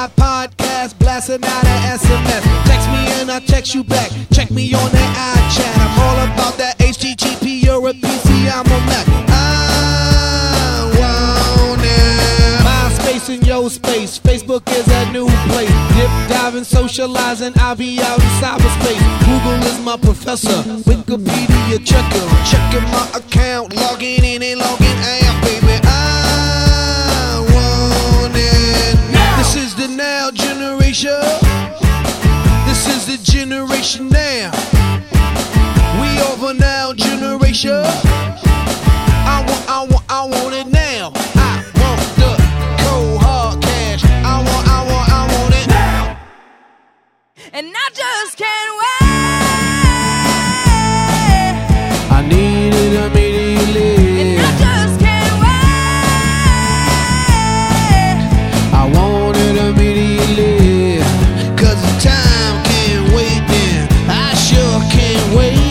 my podcast, blasting out an SMS. Text me and I text you back. Check me on that iChat. I'm all about that HTTP. You're a PC, I'm a Mac. I want it. MySpace in your space. Facebook is a new place. Dip, diving, socializing. I'll be out in cyberspace. Google is my professor. Wikipedia checker. Checking my account. Logging in and logging out, baby. I want it. This is the now generation. This is the generation now. We over now generation. I want it now. I want the cold hard cash. I want it now. And I just can't wait. I need it immediately. And I just can't wait. I want it immediately. Cause the time can't wait then. I sure can't wait.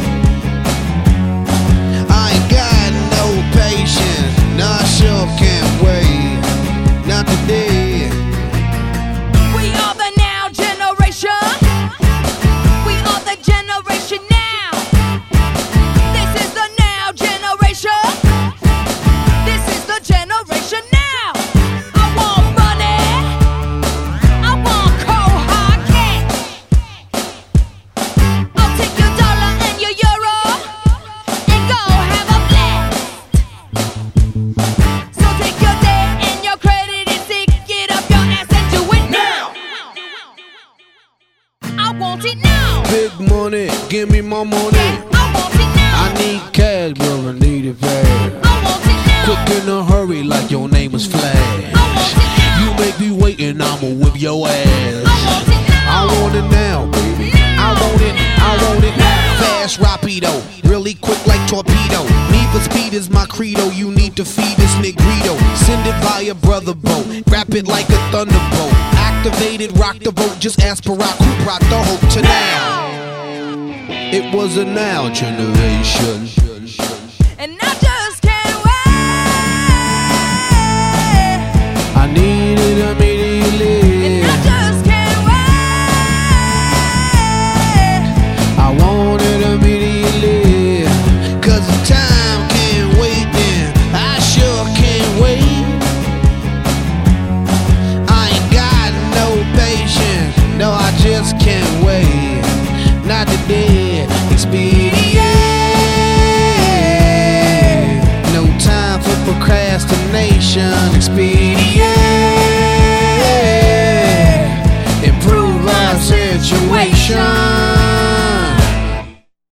I ain't got no patience. No, I sure can't wait. Not today. We are the now generation. We are the generation now. This is the now generation. This is the generation now. I want money. I want cold hard cash. I'll take your dollar and your euro and go have a blast. So take your debt and your credit and stick it up your ass and do it now. I want it now. Big money, give me my money. I want it now. I need cash, bro, I need it fast. I want it now. Quick in a hurry like your name is Flash. I want it now. You make me wait and I'ma whip your ass. I want it now. I want it now, baby. I want it fast, rapido, really quick like torpedo. Need for speed is my credo. You need to feed this negrito. Send it via brother boat. Wrap it like a thunderbolt. Activated, rock the boat. Just ask Barack who brought the hope to now. It was a now generation. And I just can't wait. I need it immediately. And I just can't wait. I want it immediately. Cause the time can't wait then. I sure can't wait. I ain't got no patience. No, I just can't wait. Not today. Expedient. No time for procrastination. Expedient. Improve our situation.